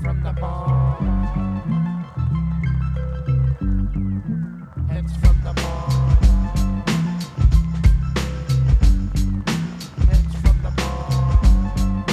from the bomb. Hits from the bomb. Hits from the bomb.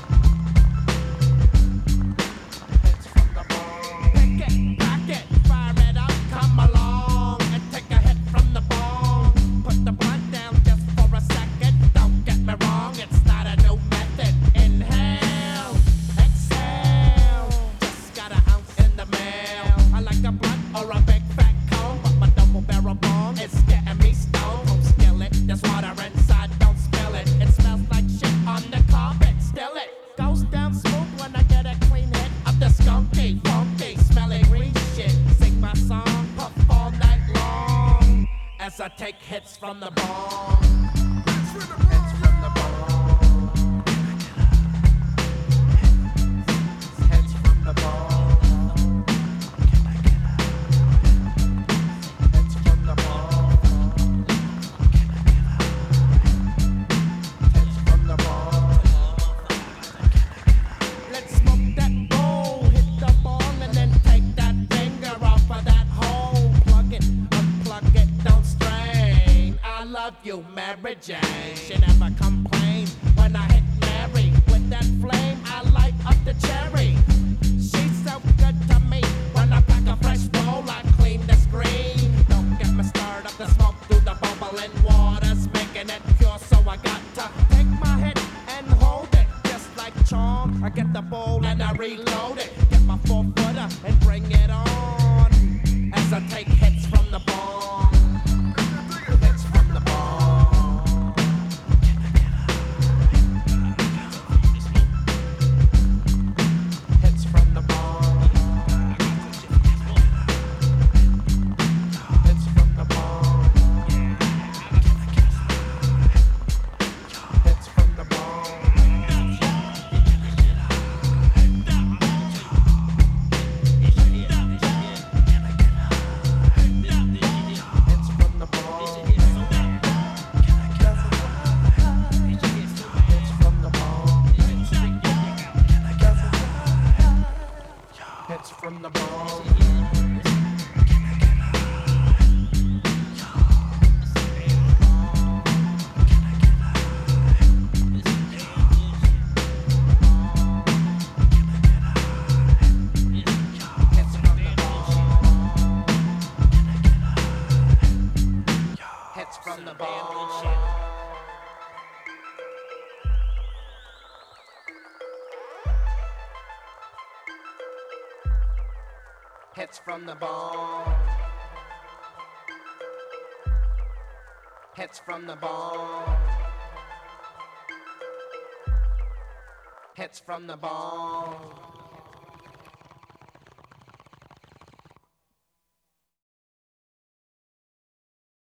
Hits from the bomb. Pick it, pack it, fire it up, come along and take a hit from the bomb. Put the blunt down just for a second. Don't get me wrong, it's not a new method. Inhale, exhale. Just got an ounce in the mail. I like a blunt or a big fat cone, but my double barrel bomb is getting me stoned. Don't steal it, there's water inside, don't spill it. It smells like shit on the carpet, still it goes down smooth when I get a clean hit of the skunky, funky, smelling green shit. Sing my song, puff all night long as I take hits from the bomb. Hits from the bomb. Hits from the bomb. Hits from the bomb. Hits from the bomb. Let's smoke that bowl, hit the ball, and then take that finger off of that hole. Plug it, unplug it, don't strain. I love you, Mary Jane. She never complain when I hit Mary with that flame. I light up the cherry. She's so good to me. When I pack a fresh bowl, I clean the screen. Don't get me stirred up the smoke through the bubbling waters, making it pure. So I got to take my hit and hold it just like charm. I get the bowl and I reload it. Get my 4-footer and bring it on as I take hits from the bomb. Hits from the bomb. Hits from the bomb. Hits from the bomb. Hits from the bomb. Hits from the bomb. Hits from the bomb. Hits from the bomb. Hits from the bomb. Hits from the bomb. Hits from the bomb. Hits from the bomb. Hits from the bomb.